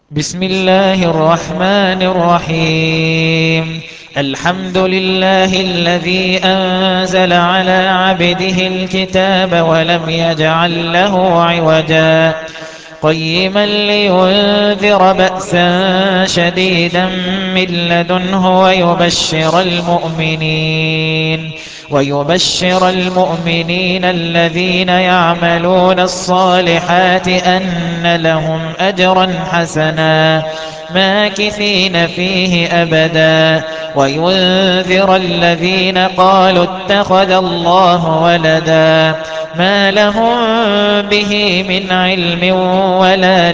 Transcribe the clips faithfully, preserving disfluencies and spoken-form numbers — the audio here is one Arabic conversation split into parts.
بسم الله الرحمن الرحيم. الحمد لله الذي أنزل على عبده الكتاب ولم يجعل له عوجا قيما لينذر بأسا شديدا من لدنه ويبشر المؤمنين ويبشر المؤمنين الذين يعملون الصالحات أن لهم أجرا حسنا ماكثين فيه أبدا وينذر الذين قالوا اتخذ الله ولدا ما لهم به من علم ولا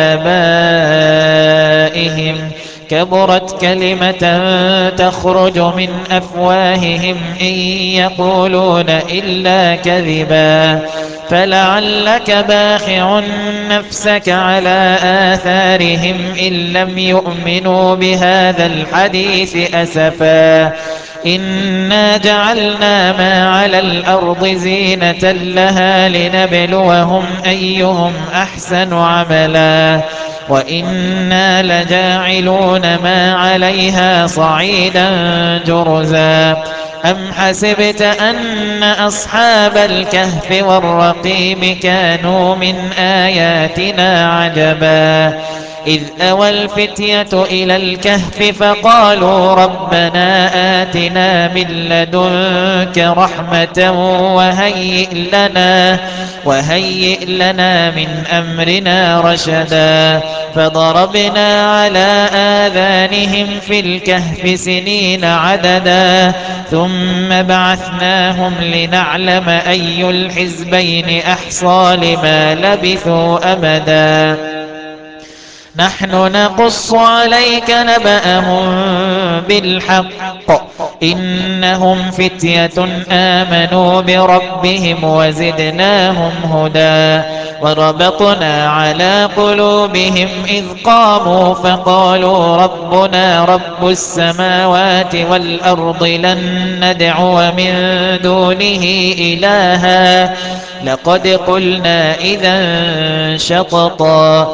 لآبائهم كبرت كلمة تخرج من أفواههم إن يقولون إلا كذبا فلعلك باخع نفسك على آثارهم إن لم يؤمنوا بهذا الحديث أسفا إنا جعلنا ما على الأرض زينة لها لنبلوهم أيهم أحسن عملا وإنا لجاعلون ما عليها صعيدا جرزا أم حسبت أن أصحاب الكهف والرقيم كانوا من آياتنا عجبا إذ أوى الفتية إلى الكهف فقالوا ربنا آتنا من لدنك رحمة وهيئ لنا وهيئ لنا من أمرنا رشدا فضربنا على آذانهم في الكهف سنين عددا ثم بعثناهم لنعلم أي الحزبين أحصى لما لبثوا أمدا نحن نقص عليك نبأهم بالحق إنهم فتية آمنوا بربهم وزدناهم هدى وربطنا على قلوبهم إذ قاموا فقالوا ربنا رب السماوات والأرض لن ندعو من دونه إلها لقد قلنا إذا شططا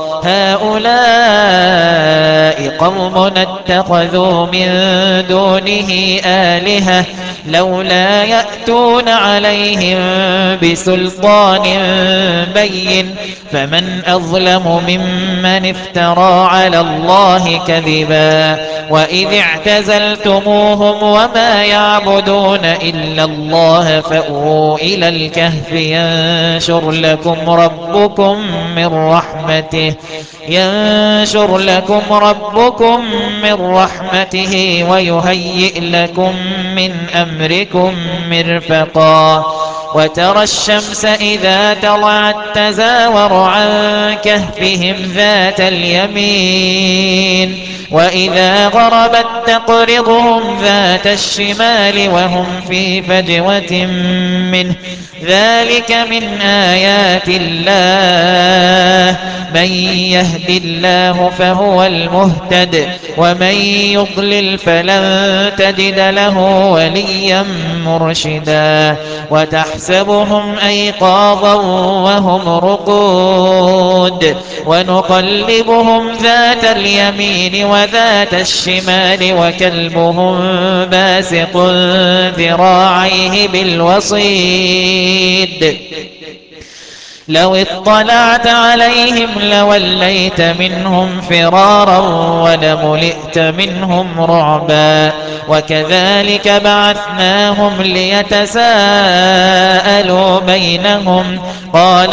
هؤلاء قوم اتخذوا من دونه آلهة لولا يأتون عليهم بسلطان بين فمن أظلم ممن افترى على الله كذبا وإذ اعتزلتموهم وما يعبدون إلا الله فأووا إلى الكهف ينشر لكم ربكم من رحمته ينشر لكم ربكم من رحمته ويهيئ لكم من أمركم مرفقا وترى الشمس إذا طلعت تزاور عن كهفهم ذات اليمين وإذا غربت تقرضهم ذات الشمال وهم في فجوة منه ذلك من آيات الله من يهد الله فهو المهتد ومن يضلل فلن تجد له وليا مرشدا وتحسبهم أيقاظا وهم رقود ونقلبهم ذات اليمين وذات الشمال وكلبهم باسق ذراعيه بالوصيد لو اطلعت عليهم لوليت منهم فرارا ولملئت منهم رعبا وكذلك بعثناهم ليتساءلوا بينهم قال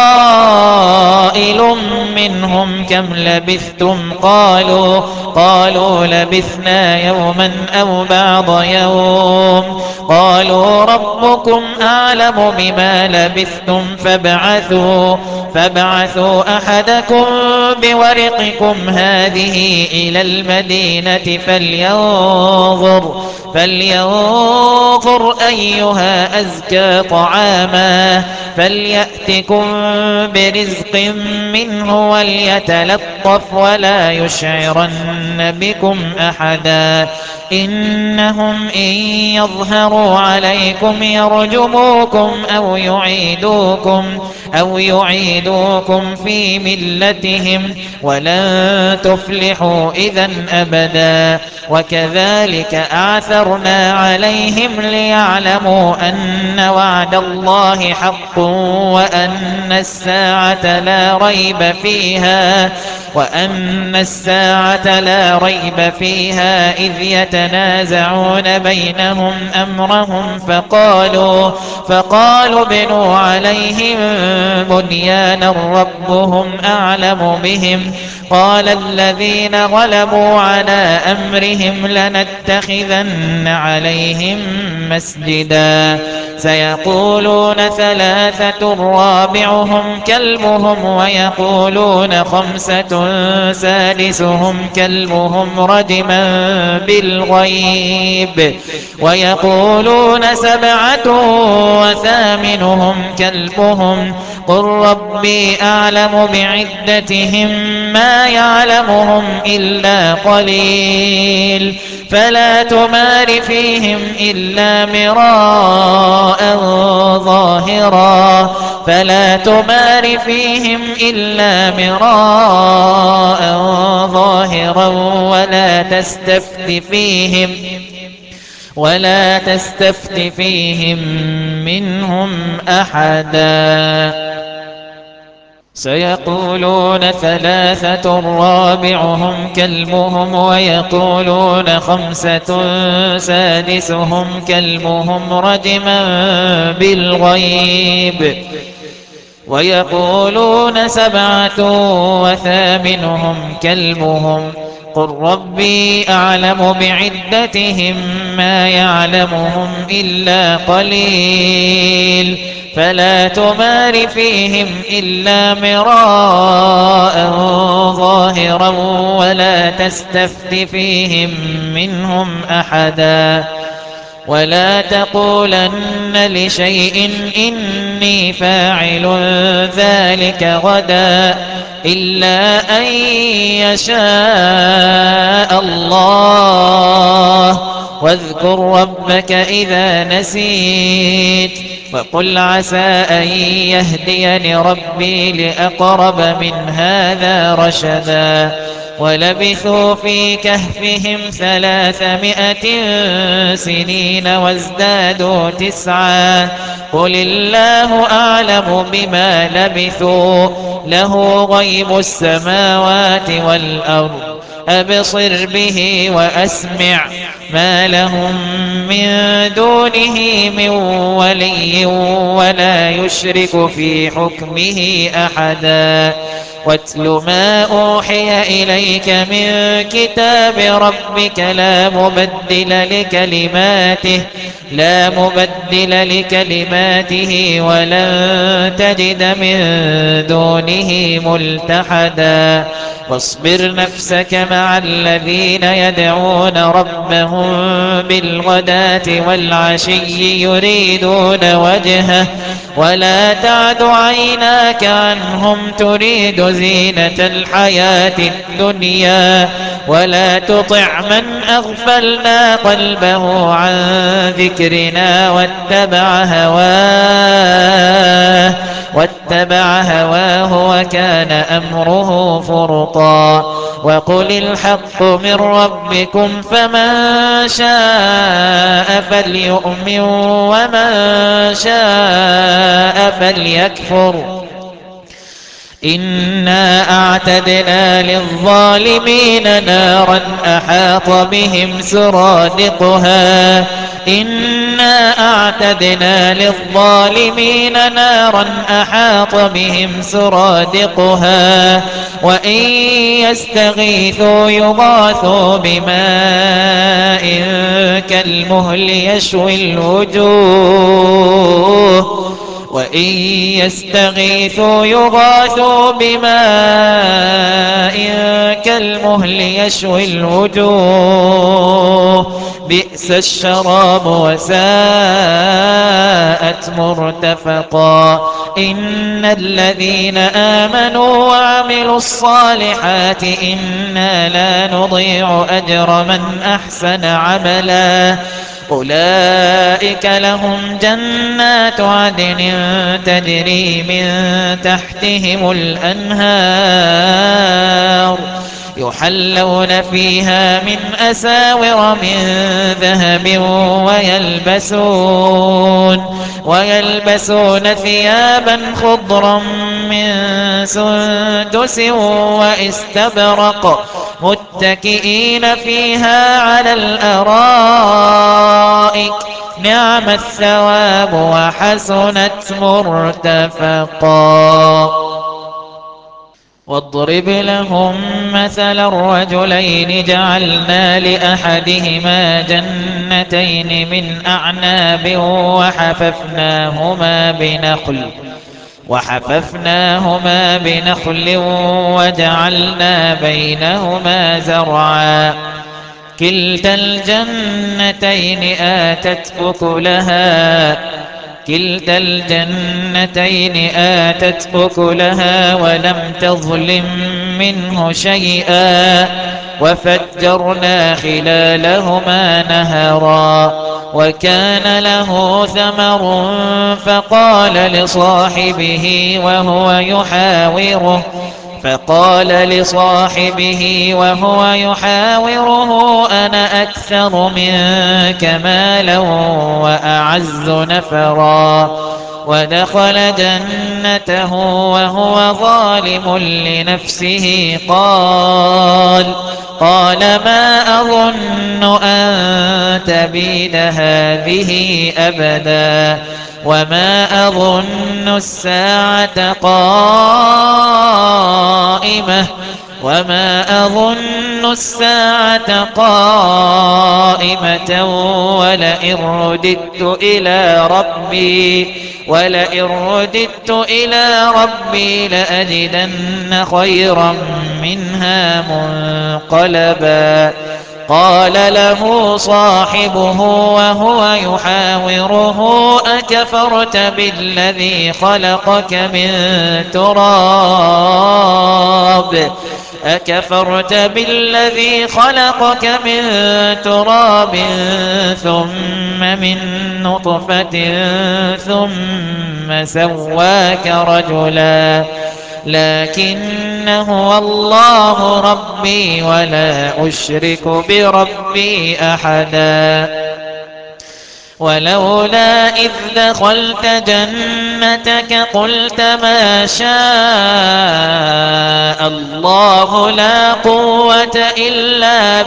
قائل منهم كم لبثتم قالوا قالوا لبثنا يوما أو بعض يوم قالوا ربكم أعلم بما لبثتم فابعثوا فابعثوا أحدكم بورقكم هذه إلى المدينة فلينظر فلينظر أيها أزكى طعاما فليأتكم برزق منه وليتلطف ولا يشعرن بكم أحدا إنهم إن يظهروا عليكم يرجموكم أو يعيدوكم أو يعيدوكم في ملتهم ولن تفلحوا إذا أبدا. وكذلك أعثرنا عليهم ليعلموا أن وعد الله حق وأن الساعة لا ريب فيها وأن الساعة لا ريب فيها إذ يتنازعون بينهم أمرهم فقالوا فقالوا بنوا عليهم بنيانا ربهم أعلم بهم قال الذين غلبوا على أمرهم لنتخذن عليهم مسجدا سيقولون ثلاثة رابعهم كلبهم ويقولون خمسة سادسهم كلبهم رجما بالغيب ويقولون سبعة وثامنهم كلبهم قل ربي أعلم بعدتهم ما يعلمهم إلا قليل فلا تمار فيهم إلا مراء ظاهرا فلا تمار فيهم إلا مراء ظاهرا ولا تستفت فيهم ولا تستفت فيهم منهم أحدا سيقولون ثلاثة رابعهم كلبهم ويقولون خمسة سادسهم كلبهم رجما بالغيب ويقولون سبعة وثامنهم كلبهم قل ربي أعلم بعدتهم ما يعلمهم إلا قليل فلا تمار فيهم إلا مراء ظاهرا ولا تستفت فيهم منهم أحدا ولا تقولن لشيء إني فاعل ذلك غدا إلا أن يشاء الله واذكر ربك إذا نسيت وقل عسى أن يهديني ربي لأقرب من هذا رشدا ولبثوا في كهفهم ثلاثمائة سنين وازدادوا تسعا قل الله أعلم بما لبثوا له غيب السماوات والأرض أبصر به وأسمع ما لهم من دونه من ولي ولا يشرك في حكمه أحدا واتل ما أوحي إليك من كتاب ربك لا مبدل لكلماته لا مبدل لكلماته ولن تجد من دونه ملتحدا واصبر نفسك مع الذين يدعون ربهم بالغداة والعشي يريدون وجهه ولا تعد عيناك عنهم تريد زينة الحياة الدنيا ولا تطع من أغفلنا قلبه عن ذكرنا واتبع هواه واتبع هواه وكان أمره فرطا وقل الحق من ربكم فمن شاء فليؤمن ومن شاء فليكفر إنا أعتدنا للظالمين نارا أحاط بهم سرادقها إنا أعتدنا للظالمين نارا أحاط بهم سرادقها وإن يستغيثوا يغاثوا بماء كالمهل يشوي الوجوه وإن يستغيثوا يغاثوا بماء كالمهل يشوي الوجوه بئس الشراب وساءت مرتفقا إن الذين آمنوا وعملوا الصالحات إنا لا نضيع أجر من أحسن عملا أولئك لهم جنات عدن تجري من تحتهم الأنهار يحلون فيها من أساور من ذهب ويلبسون ويلبسون ثيابا خضرا من سندس واستبرق متكئين فيها على الأرائك نعم الثواب وحسنت مرتفقا. واضرب لهم مثل الرجلين جعلنا لأحدهما جنتين من أعناب وحففناهما بنخل وحففناهما بنخل وجعلنا بينهما زرعا كلتا الجنتين آتت أكلها كلتا الجنتين آتت أكلها ولم تظلم منه شيئا وفجرنا خلالهما نهرا وكان له ثمر فقال لصاحبه وهو يحاوره فقال لصاحبه وهو يحاوره أنا أكثر منك مالا وأعز نفرا ودخل جنته وهو ظالم لنفسه قال قال ما أظن أن تبيد هذه أبدا وما أظن الساعة قائمة وما أظن الساعة قائمة ولئن رددت إلى ربي ولئن رددت إلى ربي لأجدن خيرا منها منقلبا. قال له صاحبه وهو يحاوره أكفرت بالذي خلقك من تراب أكفرت بالذي خلقك من تراب ثم من نطفة ثم سواك رجلا لكن هو الله ربي ولا أشرك بربي أحدا. ولولا إذ دخلت جنتك قلت ما شاء الله لا قوة إلا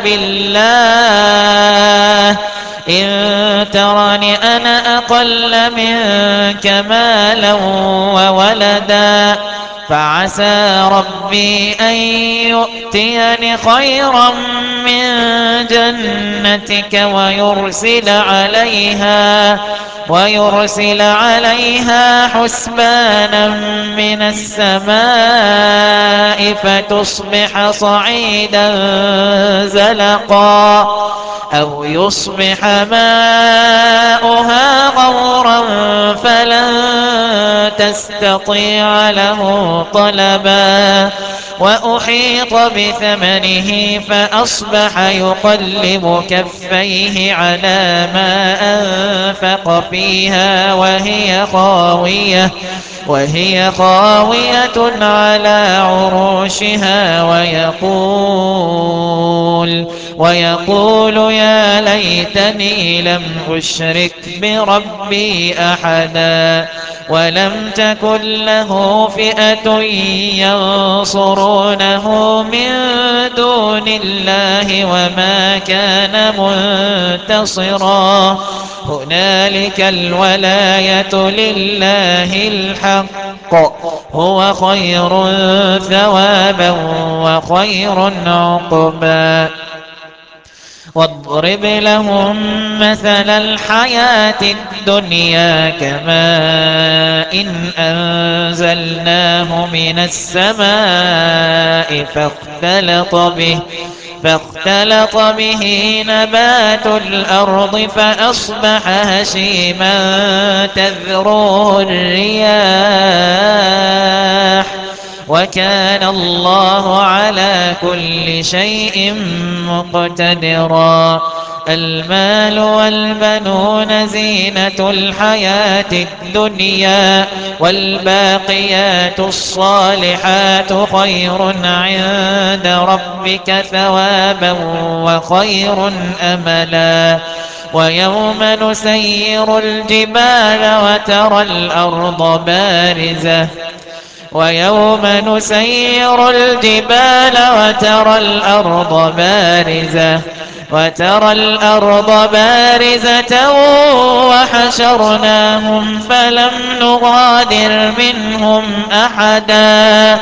بالله إن ترني أنا أقل منك مالا وولدا فعسى ربي أن يؤتيني خيرا من جنتك ويرسل عليها ويرسل عليها حسبانا من السماء فتصبح صعيدا زلقا أو يصبح ماؤها غورا فلن تستطيع له طلبا وأحيط بثمنه فأصبح يقلب كفيه على ما أنفق فيها وهي خاوية وهي خاوية على عروشها ويقول ويقول يا ليتني لم أشرك بربي أحدا ولم تكن له فئة ينصرونه من دون الله وما كان منتصرا هنالك الولاية لله الحق هو خير ثوابا وخير عقبا. واضرب لهم مثل الحياة الدنيا كماء إن أنزلناه من السماء فاختلط به فاختلط به نبات الأرض فأصبح هشيما تذروه الرياح وكان الله على كل شيء مقتدرا. المال والبنون زينة الحياة الدنيا والباقيات الصالحات خير عند ربك ثوابا وخير أملا ويوم نسير الجبال وترى الأرض بارزة ويوم نسير الجبال وترى الأرض بارزة وترى الأرض بارزة وحشرناهم فلم نغادر منهم أحدا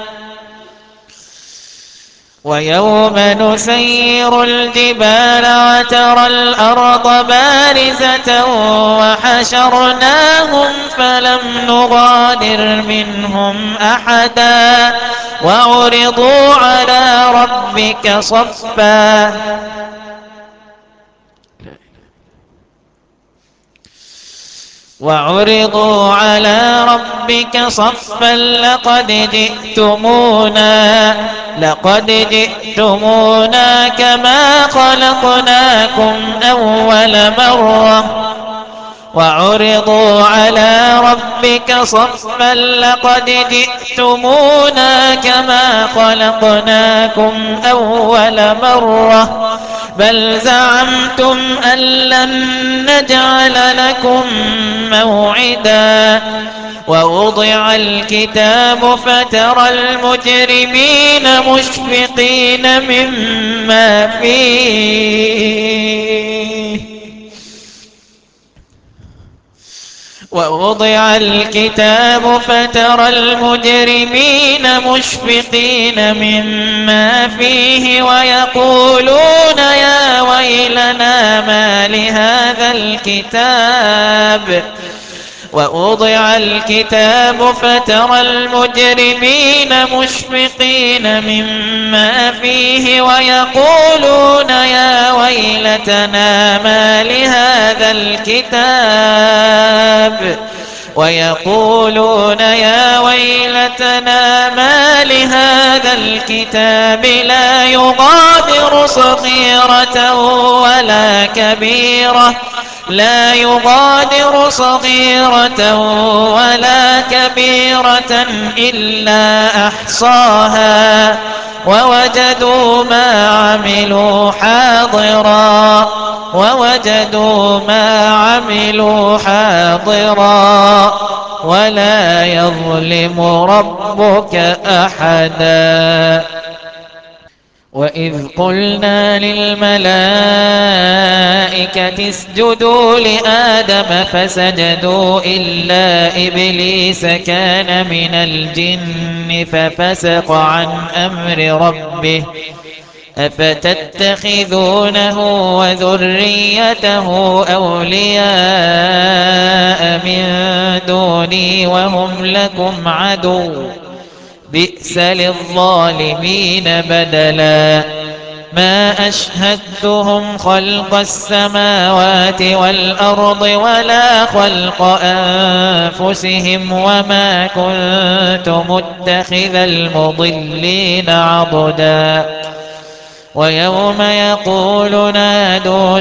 ويوم نسير الجبال وترى الأرض بارزة وحشرناهم فلم نغادر منهم أحدا وعرضوا على ربك صفا وعرضوا على ربك صفا لقد جئتمونا لقد جئتمونا كما خلقناكم أول مرة وعرضوا على ربك صفا لقد جئتمونا كما خلقناكم أول مرة بل زعمتم أن لن نجعل لكم موعدا ووضع الكتاب فترى المجرمين مشفقين مما فيه ووضع الكتاب فترى المجرمين مشفقين مما فيه ويقولون يا ويلنا ما لهذا الكتاب ووضع الكتاب فترى المجرمين مشفقين مما فيه ويقولون يا ويلتنا ما لهذا الكتاب ويقولون يا ويلتنا ما لهذا الكتاب لا يغادر صغيرة ولا كبيرة لا يغادر صغيرة ولا كبيرة إلا أحصاها ووجدوا ما عملوا حاضرا ووجدوا ما عملوا حاضرا ولا يظلم ربك أحدا وإذ قلنا للملائكة اسجدوا لآدم فسجدوا إلا إبليس كان من الجن ففسق عن أمر ربه أفتتخذونه وذريته أولياء من دوني وهم لكم عدو بئس للظالمين بدلا ما أشهدتهم خلق السماوات والأرض ولا خلق أنفسهم وما كنت متخذ المضلين عضدا ويوم يقول نادوا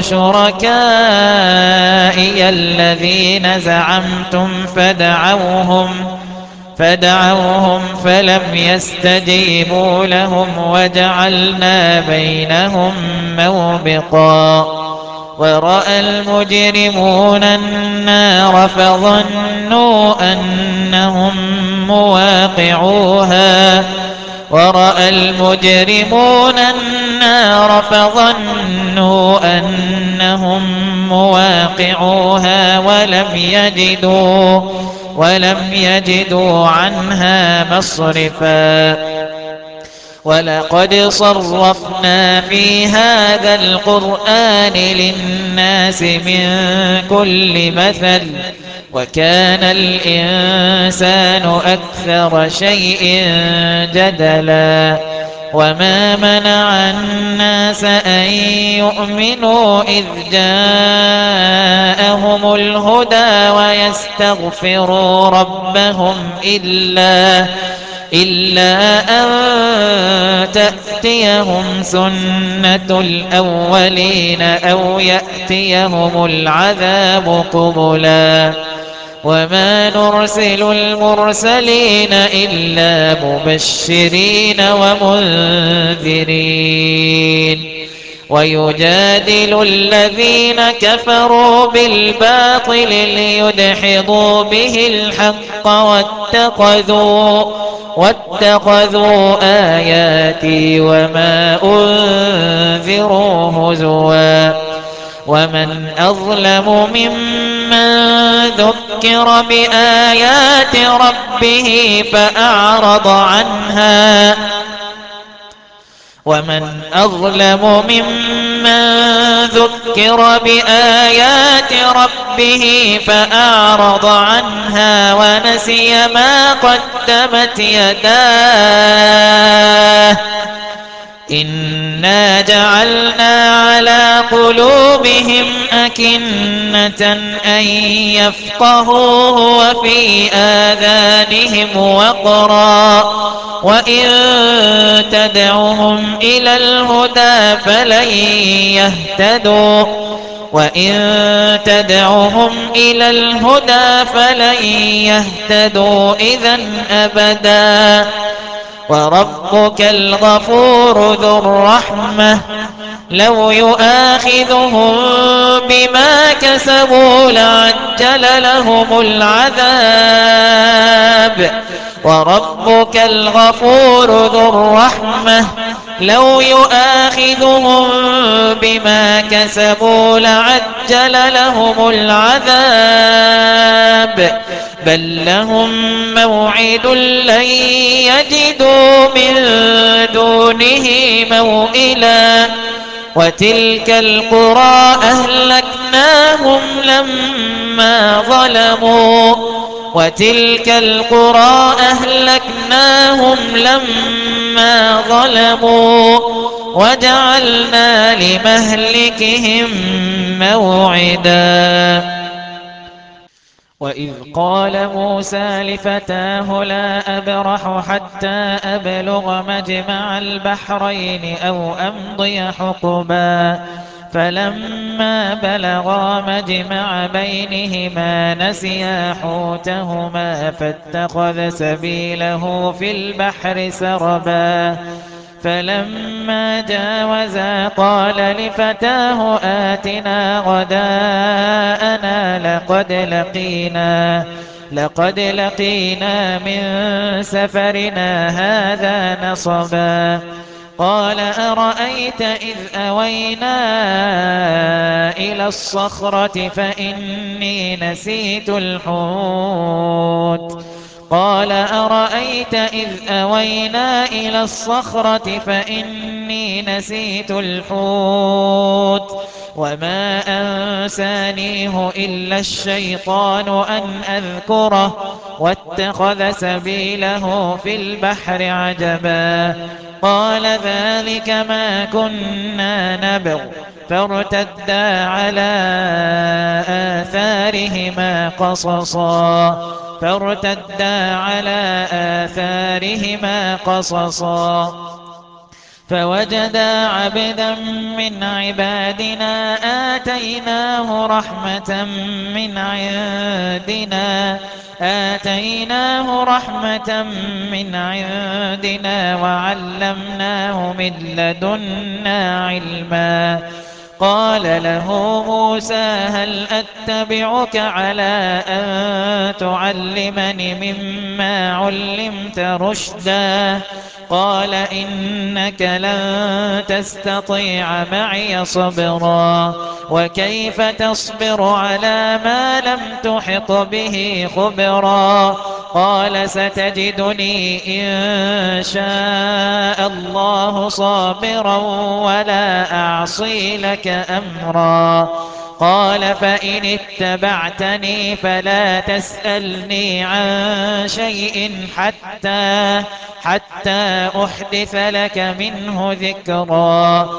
شركائي الذين زعمتم فدعوهم فدعوهم فلم يستجيبوا لهم وجعلنا بينهم موبقا ورأى المجرمون النار فظنوا أنهم مواقعوها ورأى المجرمون النار فظنوا أنهم مواقعوها ولم يجدوا ولم يجدوا عنها مصرفا ولقد صرفنا في هذا القرآن للناس من كل مثل وكان الإنسان أكثر شيء جدلا وما منع الناس أن يؤمنوا إذ جاءهم الهدى ويستغفروا ربهم إلا إلا أن تأتيهم سنة الأولين أو يأتيهم العذاب قبلا وما نرسل المرسلين إلا مبشرين ومنذرين ويجادل الذين كفروا بالباطل ليدحضوا به الحق واتخذوا واتخذوا آياتي وما أنذروا هزوا ومن أظلم ممن ذكر بآيات ربه فأعرض عنها ومن أظلم ممن ذكر بآيات ربه فأعرض عنها ونسي ما قدمت يداه إنا جعلنا على قلوبهم أكنة أن يفقهوه وفي آذانهم وقرا وإن تدعهم إلى الهدى فلن يهتدوا وإن تدعهم إلى الهدى فلن يهتدوا إذا أبدا وربك الغفور ذو الرحمة لو يؤاخذهم بما كسبوا لعجل لهم العذاب وربك الغفور ذو الرحمة لو يؤاخذهم بما كسبوا لعجل لهم العذاب بل لهم موعد لن يجدوا من دونه موئلا وتلك القرى أهلكناهم لما ظلموا وتلك القرى أهلكناهم لما ظلموا وجعلنا لمهلكهم موعدا وإذ قال موسى لفتاه لا أبرح حتى أبلغ مجمع البحرين أو أمضي حقبا فلما بلغا مجمع بينهما نسيا حوتهما فاتخذ سبيله في البحر سربا فلما جاوزا قال لفتاه آتنا غداءنا لقد لقينا لقد لقينا من سفرنا هذا نصبا قال أرأيت إذ أوينا إلى الصخرة فإني نسيت الحوت قال أرأيت إذ أوينا إلى الصخرة فإني نسيت الحوت وما أنسانيه إلا الشيطان أن أذكره واتخذ سبيله في البحر عجبا قال ذلك ما كنا نبغ فارتدا على آثارهما قصصا فارتدا على آثارهما قصصا فوجدا عبدا من عبادنا آتيناه رحمة من عندنا آتيناه رحمة من عندنا وعلمناه من لدنا علما قال له موسى هل أتبعك على أن تعلمني مما علمت رشدا قال إنك لن تستطيع معي صبرا وكيف تصبر على ما لم تحط به خبرا قال ستجدني إن شاء الله صابرا ولا أعصي لك أمرا قال فإن اتبعتني فلا تسألني عن شيء حتى حتى أحدث لك منه ذكرا.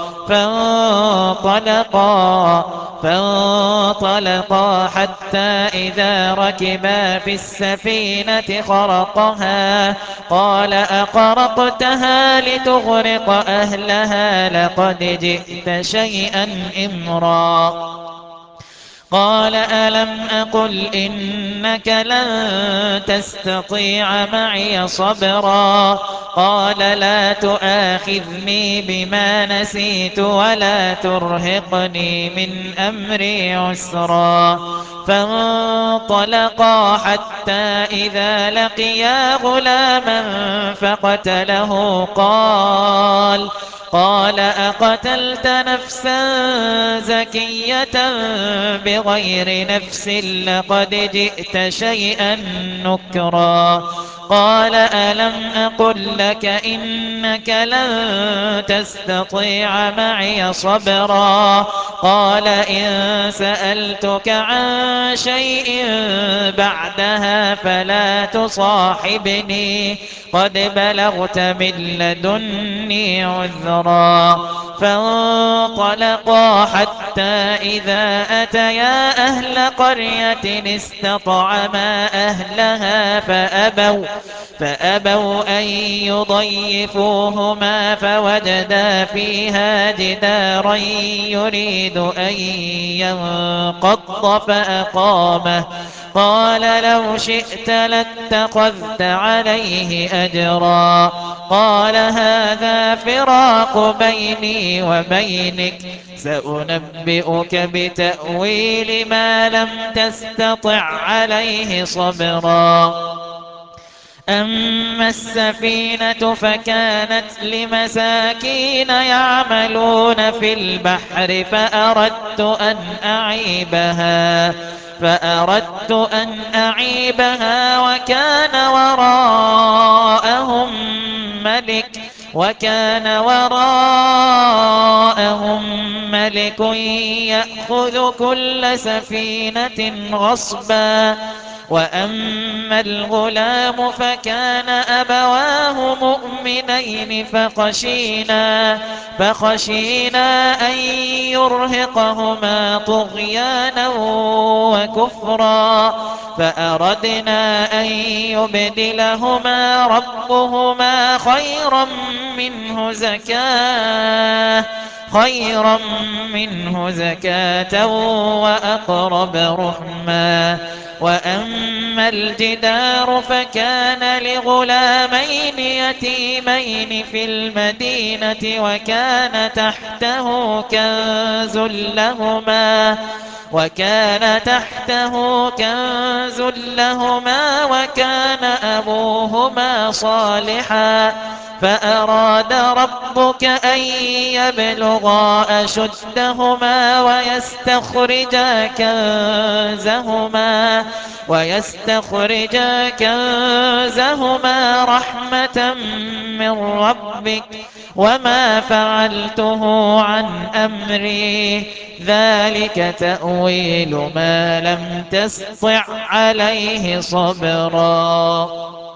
فانطلقا فانطلقا حتى إذا ركبا في السفينة خرقها قال أخرقتها لتغرق أهلها لقد جئت شيئا إمرا. قال ألم أقل إنك لن تستطيع معي صبرا. قال لا تؤاخذني بما نسيت ولا ترهقني من أمري عسرا. فانطلقا حتى إذا لقيا غلاما فقتله قال قال أقتلت نفسا زكية بغير نفس لقد جئت شيئا نكرا. قال ألم أقل لك إنك لن تستطيع معي صبرا. قال إن سألتك عن شيء بعدها فلا تصاحبني قد بلغت من لدني عذرا. فانطلقا حتى إذا أتيا أهل قرية استطعما أهلها فأبوا فأبوا أن يضيفوهما فوجدا فيها جدارا يريد أن ينقض فأقامه. قال لو شئت لاتخذت عليه أجرا. قال هذا فراق بيني وبينك سأنبئك بتأويل ما لم تستطع عليه صبرا. أما السفينة فكانت لمساكين يعملون في البحر فأردت أن أعيبها فأردت أن أعيبها وكان وراءهم ملك وكان وراءهم ملك يأخذ كل سفينة غصبا. وأما الغلام فكان أبواه مؤمنين فخشينا فخشينا أن يرهقهما طغيانا وكفرا. فأردنا أن يبدلهما ربهما خيرا منه زكاة خيرا منه زكاة وأقرب رحما. وأما الجدار فكان لغلامين يتيمين في المدينة وكان تحته كنز لهما وكان تحته كنز لهما وكان أبوهما صالحا. فأراد ربك أن يبلغا أشدهما ويستخرجا كنزهما ويستخرجا كنزهما رحمة من ربك وما فعلته عن أمري ذلك تأويل ما لم تسطع عليه صبرا.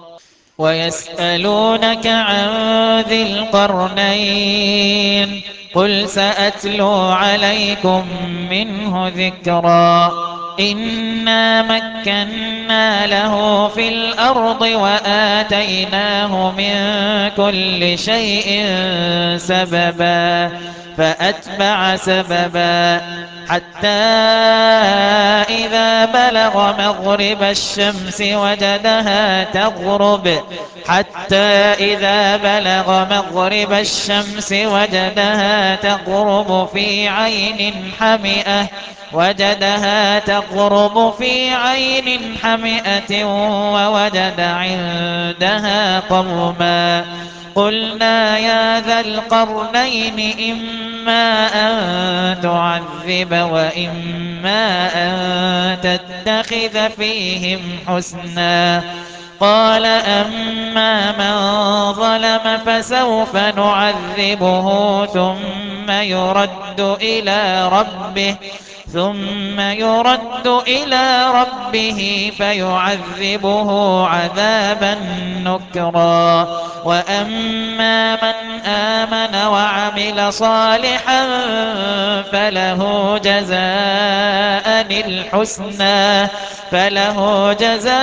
ويسألونك عن ذي القرنين قل سأتلو عليكم منه ذكرا. إنا مكنا له في الأرض وآتيناه من كل شيء سببا فأتبع سببا حتى إذا بلغ مغرب الشمس وجدها تغرب حتى إذا بلغ مغرب الشمس وجدها تغرب في عين حمئة وجدها تغرب في عين حمئة ووجد عندها قوما. قلنا يا ذا القرنين إما أن تعذب وإما أن تتخذ فيهم حسنا. قال أما من ظلم فسوف نعذبه ثم يرد إلى ربه ثم يرد إلى ربه فيعذبه عذابا نكرا. وأما من آمن وعمل صالحا فله جزاء الحسنى فله جزاء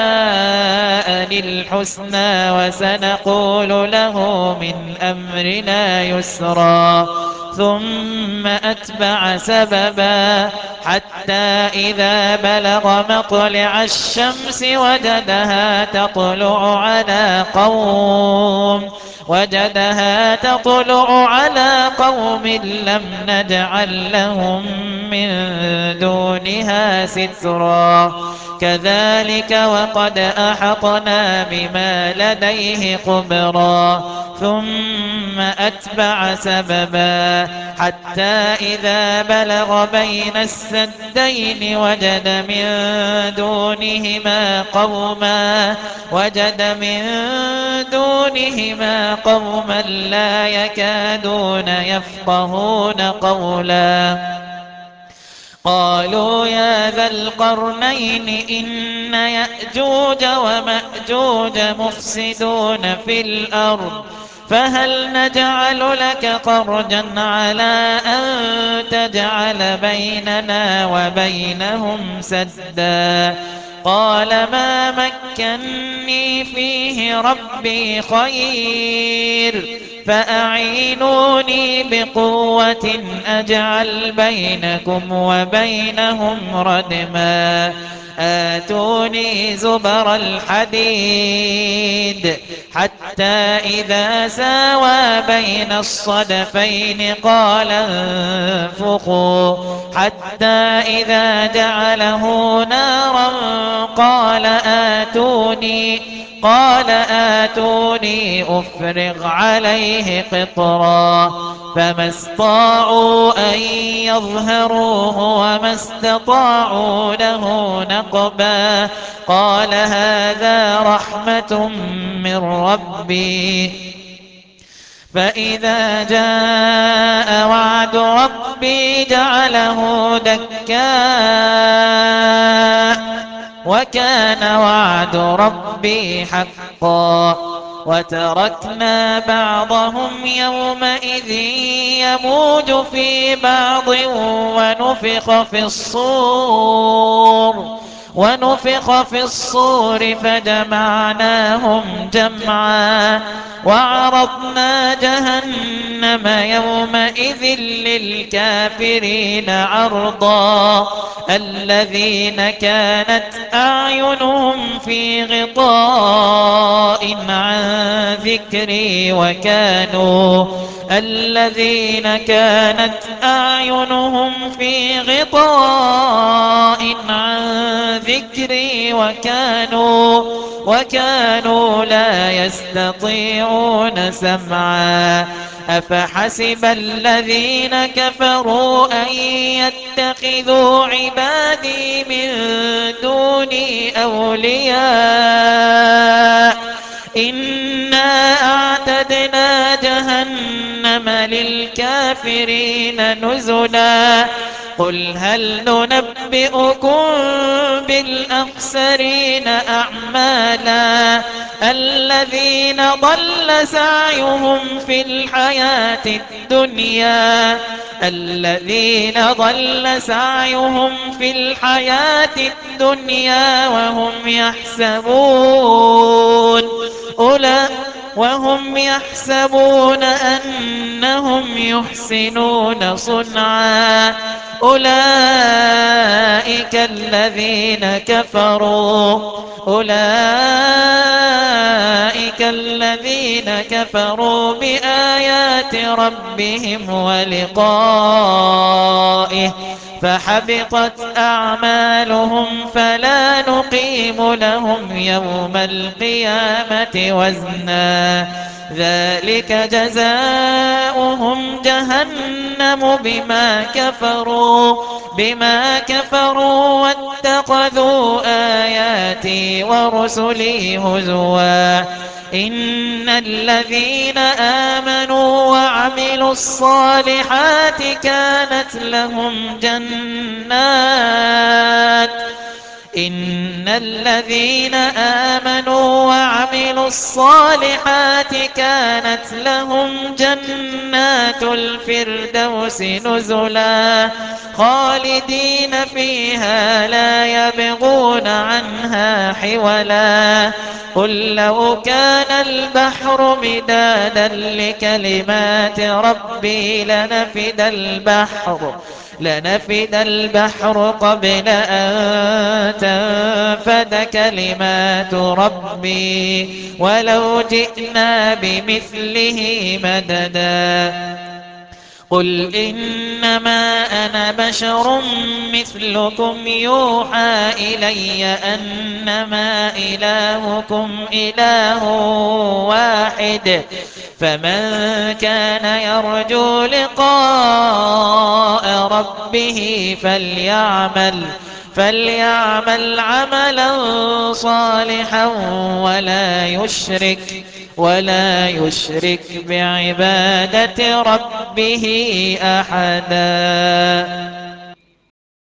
الحسنى وسنقول له من أمرنا يسرا. ثم أتبع سببا حتى إذا بلغ مطلع الشمس وجدها تطلع على قوم وجدها تطلع على قوم لم نجعل لهم من دونها سترا. كذلك وقد أحطنا بما لديه خبرا. ثم أتبع سببا حتى إذا بلغ بين السدين وجد من دونهما قوما وجد من دونهما قوما لا يكادون يفقهون قولا. قالوا يا ذا القرنين إن يأجوج ومأجوج مفسدون في الأرض فهل نجعل لك خرجا على أن تجعل بيننا وبينهم سدا. قال ما مكني فيه ربي خير فأعينوني بقوة أجعل بينكم وبينهم ردما. آتوني زبر الحديد حتى إذا ساوى بين الصدفين قال انفخوا حتى إذا جعله نارا قال آتوني قال آتوني أفرغ عليه قطرا. فما استطاعوا أن يظهروه وما استطاعوا له نقبا. قال هذا رحمة من ربي فإذا جاء وعد ربي جعله دكاء وكان وعد ربي حقا. وتركنا بعضهم يومئذ يموج في بعض ونفخ في الصور ونفخ في الصور فجمعناهم جمعا. وعرضنا جهنم يومئذ للكافرين عرضا. الذين كانت أعينهم في غطاء عن ذكري وكانوا الذين كانت أعينهم في غطاء عن ذكري وكانوا وكانوا لا يستطيعون سمعا. أفحسب الذين كفروا أن يتخذوا عبادي من دوني أولياء إنا أعتدنا جهنم للكافرين نزلا. قل هل ننبئكم بالأخسرين أعمالا الذين ضل سعيهم في الحياة الدنيا الذين ضل سعيهم في الحياة الدنيا وهم يحسبون أولئك وهم يحسبون أنهم يحسنون صنعا. أولئك الذين كفروا أولئك الذين كفروا بآيات ربهم ولقائه فحبطت أعمالهم فلا نقيم لهم يوم القيامة وزنا. ذلك جزاؤهم جهنم بما كفروا بما كفروا واتخذوا آياتي ورسلي هزوا. إن الذين آمنوا وعملوا الصالحات كانت لهم جنات إن الذين آمنوا وعملوا الصالحات كانت لهم جنات الفردوس نزلا خالدين فيها لا يبغون عنها حولا قل لو كان البحر مدادا لكلمات ربي لنفد البحر لنفد البحر قبل أن تنفد كلمات ربي ولو جئنا بمثله مددا قل إنما أنا بشر مثلكم يوحى إلي أنما إلهكم إله واحد فمن كان يرجو لقاء ربه فليعمل فليعمل عملا صالحا ولا يشرك ولا يشرك بعبادة ربه أحدا.